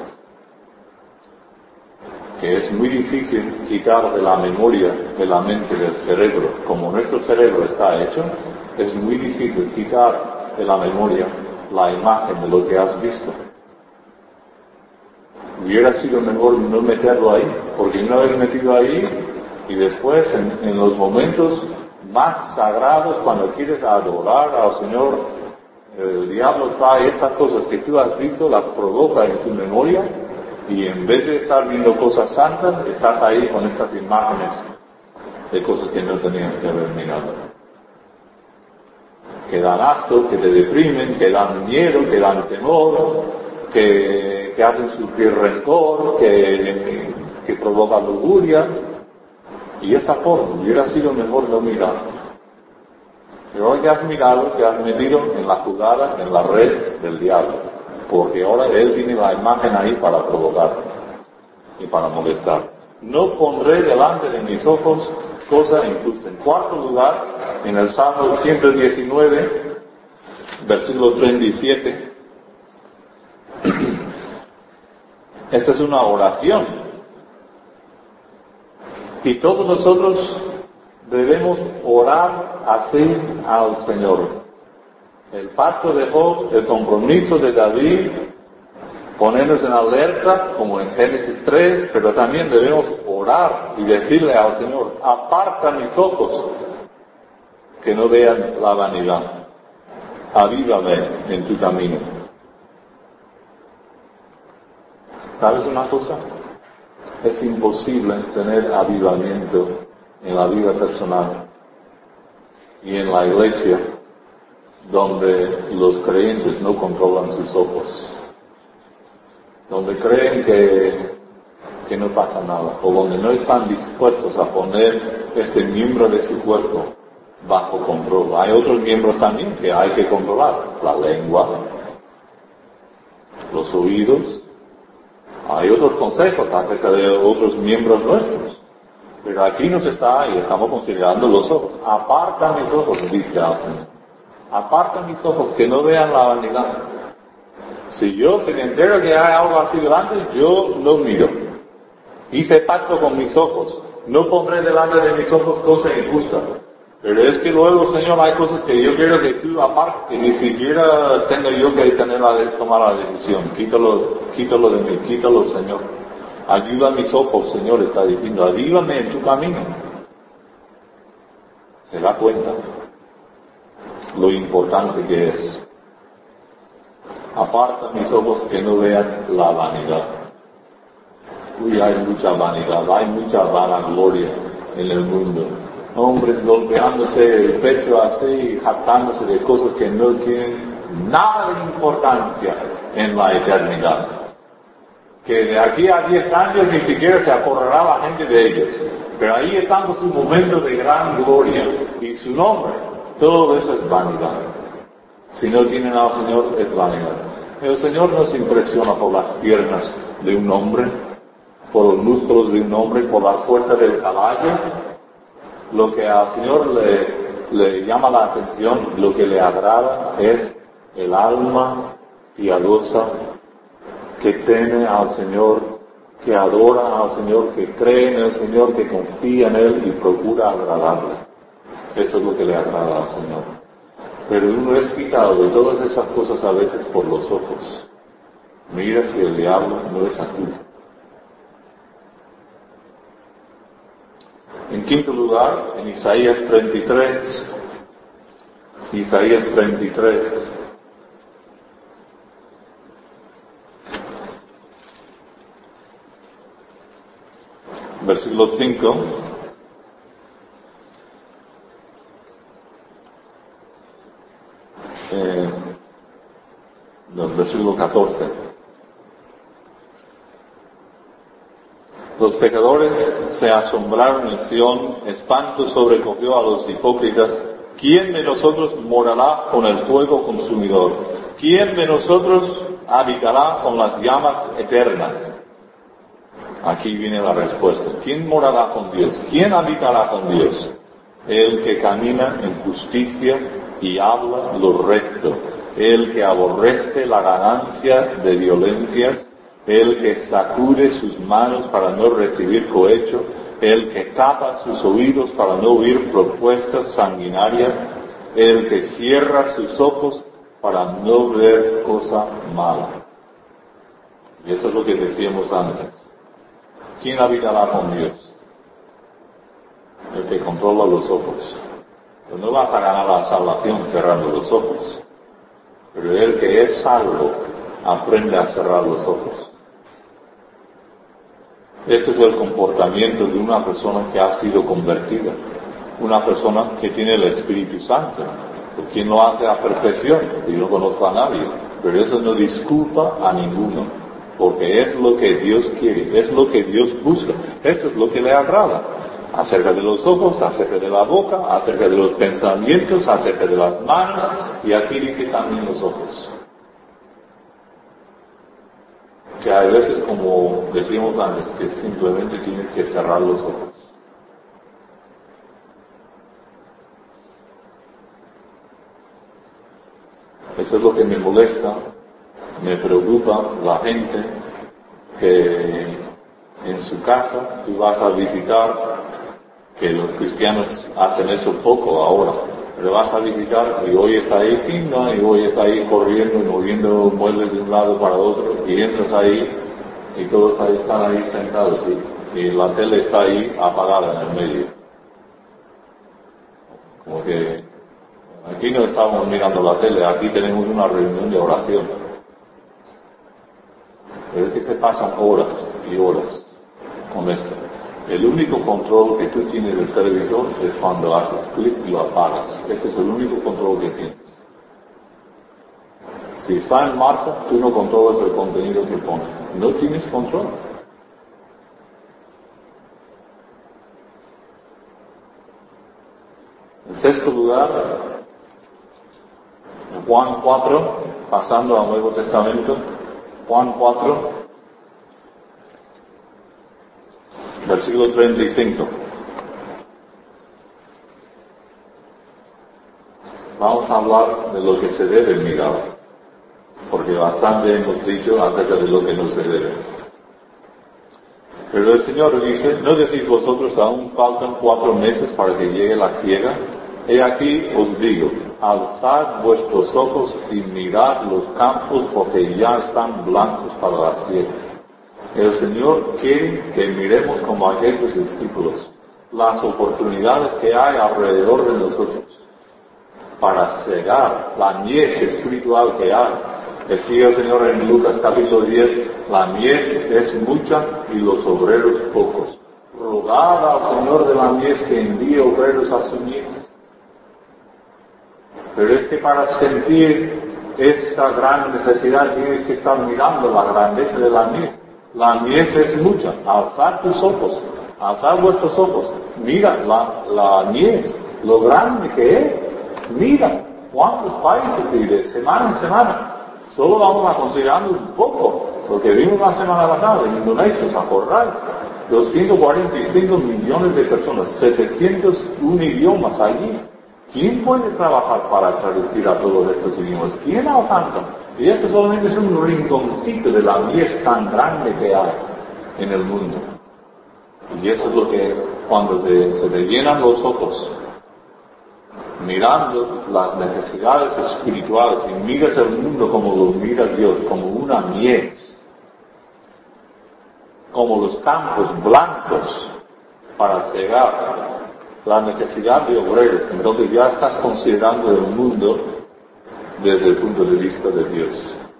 que es muy difícil quitar de la memoria, de la mente, del cerebro. Como nuestro cerebro está hecho, es muy difícil quitar de la memoria la imagen de lo que has visto. Hubiera sido mejor no meterlo ahí, porque una vez metido ahí, y después en, en los momentos más sagrados, cuando quieres adorar al Señor, el diablo trae esas cosas que tú has visto, las provoca en tu memoria, y en vez de estar viendo cosas santas, estás ahí con estas imágenes de cosas que no tenías que haber mirado. Que dan asco, que te deprimen, que dan miedo, que dan temor, que, que hacen sufrir rencor, que, que provocan lujuria. Y esa forma hubiera sido mejor no mirar. Pero hoy que has mirado, te has metido en la jugada, en la red del diablo. Porque ahora él tiene la imagen ahí para provocar y para molestar. No pondré delante de mis ojos cosa injusta. En cuarto lugar, en el Salmo ciento diecinueve, versículo treinta y siete, esta es una oración. Y todos nosotros debemos orar así al Señor. El pacto de Job, el compromiso de David, ponernos en alerta, como en Génesis tres, pero también debemos orar y decirle al Señor, aparta mis ojos, que no vean la vanidad. Avívame en tu camino. ¿Sabes una cosa? Es imposible tener avivamiento en la vida personal y en la iglesia donde los creyentes no controlan sus ojos, donde creen que, que no pasa nada, o donde no están dispuestos a poner este miembro de su cuerpo bajo control. Hay otros miembros también que hay que controlar, la lengua, los oídos. Hay otros consejos acerca de otros miembros nuestros, pero aquí nos está y estamos considerando los ojos. Aparta mis ojos, dice al Señor. Aparta mis ojos, que no vean la vanidad. Si yo se me entero que hay algo así delante, yo no miro. Hice pacto con mis ojos. No pondré delante de mis ojos cosas injustas. Pero es que luego, Señor, hay cosas que yo quiero que tú apartes, que ni siquiera tenga yo que tener la de tomar la decisión. Quítalo, quítalo de mí, quítalo, Señor. Ayuda a mis ojos, Señor, está diciendo. Avívame en tu camino. Se da cuenta lo importante que es. Aparta mis ojos que no vean la vanidad. Uy, hay mucha vanidad, hay mucha vanagloria en el mundo. Hombres golpeándose el pecho así, jactándose de cosas que no tienen nada de importancia en la eternidad. Que de aquí a diez años ni siquiera se acordará la gente de ellos. Pero ahí estamos en un momento de gran gloria. Y su nombre, todo eso es vanidad. Si no tienen al Señor, es vanidad. El Señor no se impresiona por las piernas de un hombre, por los músculos de un hombre, por la fuerza del caballo. Lo que al Señor le, le llama la atención, lo que le agrada, es el alma piadosa que teme al Señor, que adora al Señor, que cree en el Señor, que confía en Él y procura agradarle. Eso es lo que le agrada al Señor. Pero uno es quitado de todas esas cosas a veces por los ojos. Mira si el diablo no es astuto. En quinto lugar, en Isaías treinta y tres, Isaías treinta y tres, versículo cinco, eh, no, versículo catorce. Los pecadores se asombraron en Sión, espanto sobrecogió a los hipócritas. ¿Quién de nosotros morará con el fuego consumidor? ¿Quién de nosotros habitará con las llamas eternas? Aquí viene la respuesta. ¿Quién morará con Dios? ¿Quién habitará con Dios? El que camina en justicia y habla lo recto, el que aborrece la ganancia de violencias, el que sacude sus manos para no recibir cohecho, el que tapa sus oídos para no oír propuestas sanguinarias, el que cierra sus ojos para no ver cosa mala. Y eso es lo que decíamos antes. ¿Quién habitará con Dios? El que controla los ojos. Pues no vas a ganar la salvación cerrando los ojos, pero el que es salvo aprende a cerrar los ojos. Este es el comportamiento de una persona que ha sido convertida, una persona que tiene el Espíritu Santo. ¿Quién lo hace a perfección? Yo no conozco a nadie, pero eso no disculpa a ninguno, porque es lo que Dios quiere, es lo que Dios busca, esto es lo que le agrada, acerca de los ojos, acerca de la boca, acerca de los pensamientos, acerca de las manos, y aquí dice también los ojos. Que hay veces, como decíamos antes, que simplemente tienes que cerrar los ojos. Eso es lo que me molesta, me preocupa la gente que en su casa tú vas a visitar, que los cristianos hacen eso poco ahora, pero vas a visitar y oyes ahí pinga, y oyes ahí corriendo y moviendo muebles de un lado para otro, y entras ahí y todos ahí están ahí sentados y, y la tele está ahí apagada en el medio. Como que aquí no estamos mirando la tele, aquí tenemos una reunión de oración. Pero es que se pasan horas y horas con esto. El único control que tú tienes del televisor es cuando haces clic y lo apagas. Ese es el único control que tienes. Si está en marcha, tú no controlas el contenido que pones. No tienes control. En sexto lugar, Juan cuatro, pasando al Nuevo Testamento, Juan cuatro, versículo treinta y cinco. Vamos a hablar de lo que se debe mirar, porque bastante hemos dicho acerca de lo que no se debe. Pero el Señor dice, ¿no decís vosotros aún faltan cuatro meses para que llegue la siega? He aquí os digo, alzad vuestros ojos y mirad los campos, porque ya están blancos para la siega. El Señor quiere que miremos como aquellos discípulos las oportunidades que hay alrededor de nosotros para cegar la mies espiritual que hay. Decía el Señor en Lucas capítulo diez, la mies es mucha y los obreros pocos. Rogad al Señor de la mies que envíe obreros a su mies. Pero es que para sentir esta gran necesidad tienes que estar mirando la grandeza de la mies. La mies es mucha. Alzad tus ojos, alzad vuestros ojos. Mira la, la mies, lo grande que es. Mira cuántos países y de semana en semana. Solo vamos a considerarlo un poco, porque vimos la semana pasada en Indonesia, ¿os acordáis? doscientos cuarenta y cinco millones de personas, setecientos uno idiomas allí. ¿Quién puede trabajar para traducir a todos estos idiomas? ¿Quién alcanza? Y eso solamente es un rinconcito de la mies tan grande que hay en el mundo. Y eso es lo que, cuando te, se te llenan los ojos, mirando las necesidades espirituales y miras el mundo como lo mira Dios, como una mies, como los campos blancos para cegar la necesidad de obreros, entonces ya estás considerando el mundo desde el punto de vista de Dios.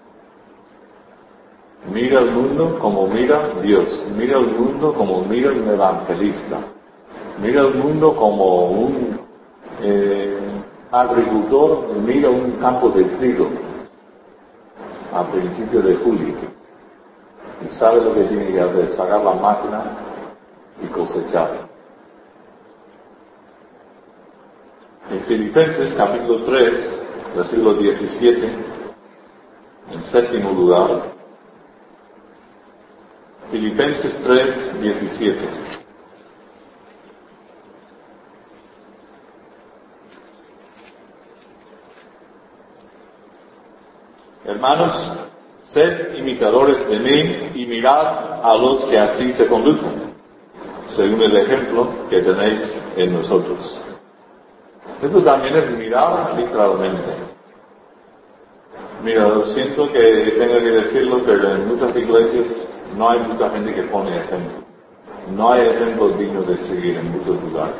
Mira el mundo como mira Dios, mira el mundo como mira un evangelista, mira el mundo como un eh, agricultor, mira un campo de trigo a principio de julio y sabe lo que tiene que hacer, sacar la máquina y cosechar. En Filipenses capítulo tres, versículo diecisiete, en séptimo lugar, Filipenses tres, diecisiete. Hermanos, sed imitadores de mí y mirad a los que así se conducen, según el ejemplo que tenéis en nosotros. Eso también es mirar literalmente. Mira, siento que tengo que decirlo, pero en muchas iglesias no hay mucha gente que pone ejemplo. No hay ejemplos dignos de seguir en muchos lugares.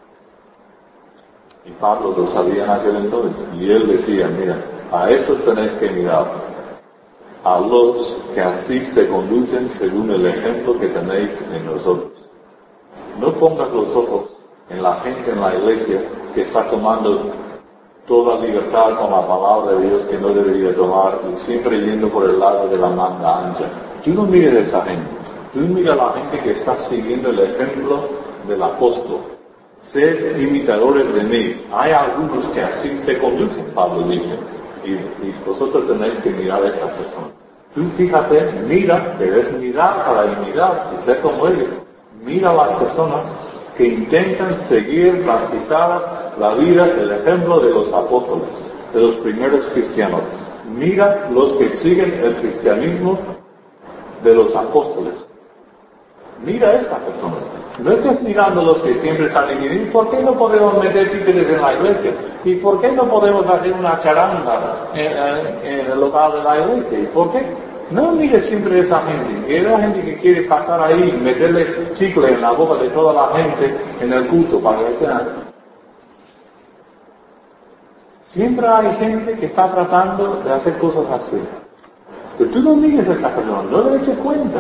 Y Pablo lo sabía en aquel entonces, y él decía, mira, a esos tenéis que mirar, a los que así se conducen según el ejemplo que tenéis en nosotros. No pongas los ojos en la gente en la iglesia que está tomando toda libertad con la palabra de Dios que no debería tomar y siempre yendo por el lado de la manga ancha. Tú no mires a esa gente, tú mira a la gente que está siguiendo el ejemplo del apóstol. Sed imitadores de mí. Hay algunos que así se conducen, Pablo dice, y, y vosotros tenéis que mirar a estas personas. Tú fíjate, mira, debes mirar para imitar y ser como ellos. Mira a las personas que intentan seguir practicadas la vida, el ejemplo de los apóstoles, de los primeros cristianos. Mira los que siguen el cristianismo de los apóstoles. Mira a estas personas. No estés mirando los que siempre salen y dicen, ¿por qué no podemos meter títeres en la iglesia? ¿Y por qué no podemos hacer una charanga en, en, en el local de la iglesia? ¿Y por qué? No mires siempre a esa gente, que es la gente que quiere pasar ahí y meterle chicle en la boca de toda la gente en el culto para que estén. Siempre hay gente que está tratando de hacer cosas así. Pero tú no mires a esta persona, no le eches cuenta.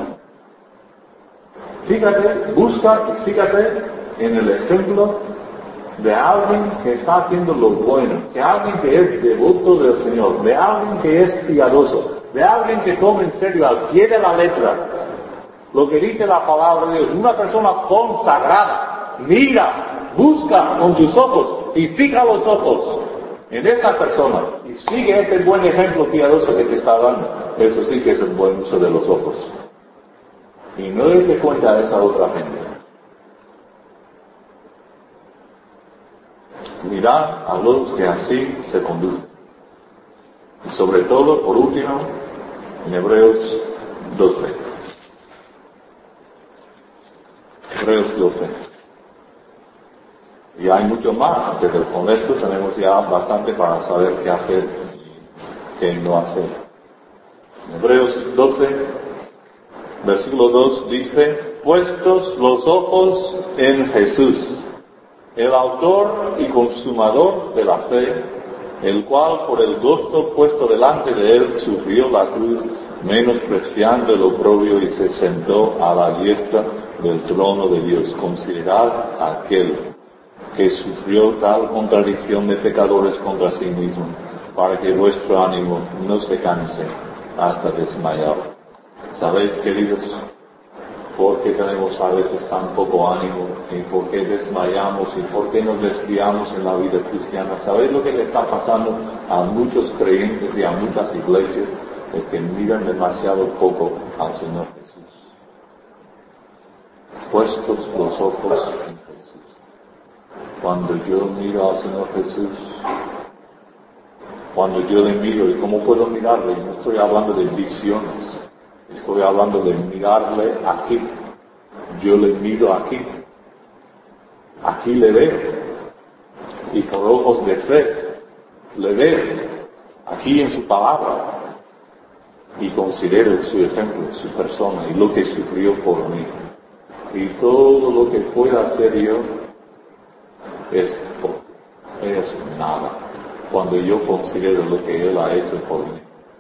Fíjate, busca y fíjate en el ejemplo de alguien que está haciendo lo bueno, de alguien que es devoto del Señor, de alguien que es piadoso, de alguien que toma en serio al pie de la letra lo que dice la palabra de Dios, una persona consagrada. Mira, busca con tus ojos y fija los ojos en esa persona y sigue ese buen ejemplo piadoso que te está dando. Eso sí que es el buen uso de los ojos. Y no des cuenta a esa otra gente. Mirad a los que así se conducen. Y sobre todo, por último, en Hebreos doce. Hebreos doce. Y hay mucho más, pero con esto tenemos ya bastante para saber qué hacer y qué no hacer. En Hebreos doce, versículo dos dice, puestos los ojos en Jesús, el autor y consumador de la fe, el cual por el gozo puesto delante de él sufrió la cruz, menospreciando el oprobio y se sentó a la diestra del trono de Dios. Considerad aquel que sufrió tal contradicción de pecadores contra sí mismo, para que vuestro ánimo no se canse hasta desmayar. ¿Sabéis, queridos, por qué tenemos a veces tan poco ánimo y por qué desmayamos y por qué nos desviamos en la vida cristiana? ¿Sabéis lo que le está pasando a muchos creyentes y a muchas iglesias? Es que miran demasiado poco al Señor Jesús. Puestos los ojos en Jesús. Cuando yo miro al Señor Jesús, cuando yo le miro, ¿y cómo puedo mirarle? No estoy hablando de visiones. Estoy hablando de mirarle aquí. Yo le miro aquí. Aquí le veo. Y por ojos de fe le veo. Aquí en su palabra. Y considero su ejemplo, su persona y lo que sufrió por mí. Y todo lo que pueda hacer yo es poco. Es nada. Cuando yo considero lo que Él ha hecho por mí.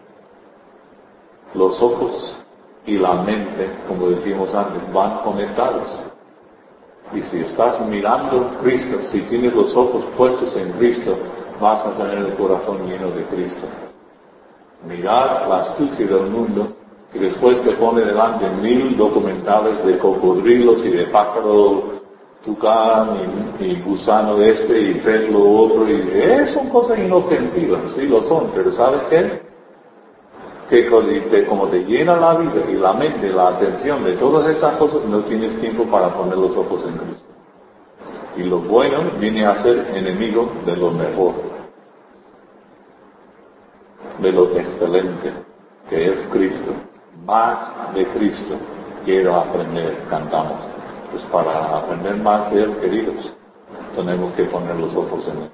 Los ojos y la mente, como decíamos antes, van conectados. Y si estás mirando a Cristo, si tienes los ojos puestos en Cristo, vas a tener el corazón lleno de Cristo. Mirar la astucia del mundo, que después te pone delante mil documentales de cocodrilos y de pájaro tucán y, y gusano este y pez lo otro, y eh, son cosas inofensivas, sí lo son, pero ¿sabes qué? Que como te llena la vida y la mente, la atención de todas esas cosas, no tienes tiempo para poner los ojos en Cristo. Y lo bueno viene a ser enemigo de lo mejor. de lo excelente que es Cristo, más de Cristo quiero aprender, cantamos. Pues para aprender más de Él, queridos, tenemos que poner los ojos en Él.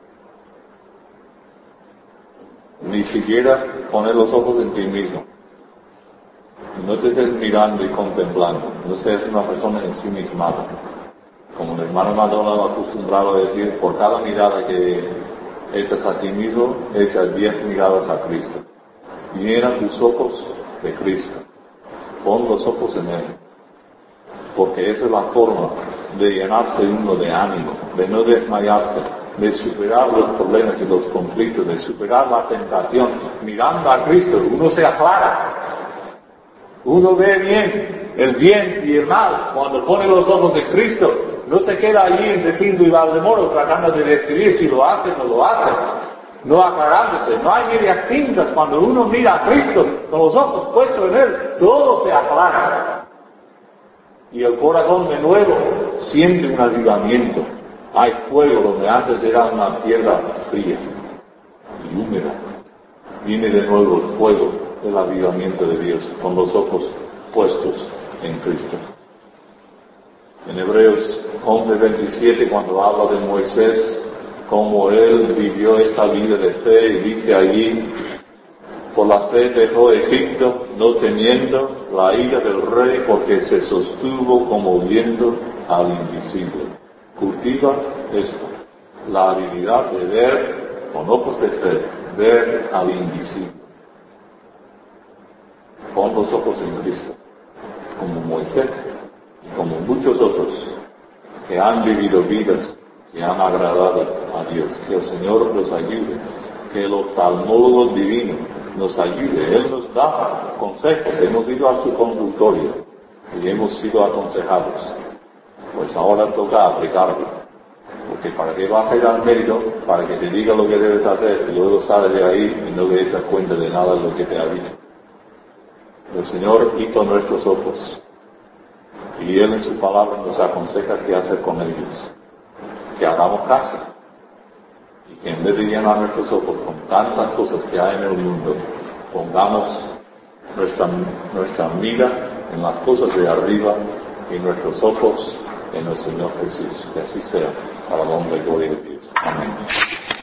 Ni siquiera poner los ojos en ti mismo. No te estés mirando y contemplando. No seas una persona ensimismada. Como el hermano Madonna acostumbraba a decir, por cada mirada que echas a ti mismo, echas diez miradas a Cristo. Llena tus ojos de Cristo. Pon los ojos en Él. Porque esa es la forma de llenarse uno de ánimo, de no desmayarse, de superar los problemas y los conflictos, de superar la tentación. Mirando a Cristo, uno se aclara. Uno ve bien el bien y el mal cuando pone los ojos en Cristo. No se queda allí en Retinto y Valdemoro tratando de decidir si lo hace o no lo hace. No aclarándose. No hay medias tintas. Cuando uno mira a Cristo con los ojos puestos en Él, todo se aclara. Y el corazón de nuevo siente un avivamiento. Hay fuego donde antes era una tierra fría y húmeda. Viene de nuevo el fuego del avivamiento de Dios con los ojos puestos en Cristo. En Hebreos once veintisiete, cuando habla de Moisés, cómo él vivió esta vida de fe, y dice allí, por la fe dejó Egipto, no temiendo la ira del rey, porque se sostuvo como viendo al invisible. Cultiva esto, la habilidad de ver con ojos de fe, ver al invisible. Pon los ojos en Cristo, como Moisés y como muchos otros que han vivido vidas que han agradado a Dios. Que el Señor los ayude, que el oftalmólogo divino nos ayude. Él nos da consejos, hemos ido a su consultorio y hemos sido aconsejados. Pues ahora toca aplicarlo. Porque para qué vas a ir al médico, para que te diga lo que debes hacer y luego sales de ahí y no le das cuenta de nada de lo que te ha dicho. El Señor hizo nuestros ojos y Él en su palabra nos aconseja qué hacer con ellos. Que hagamos caso y que en vez de llenar nuestros ojos con tantas cosas que hay en el mundo, pongamos nuestra, nuestra mira en las cosas de arriba y nuestros ojos en el Señor Jesús. Que así sea, para la honra y gloria de Dios. Amén.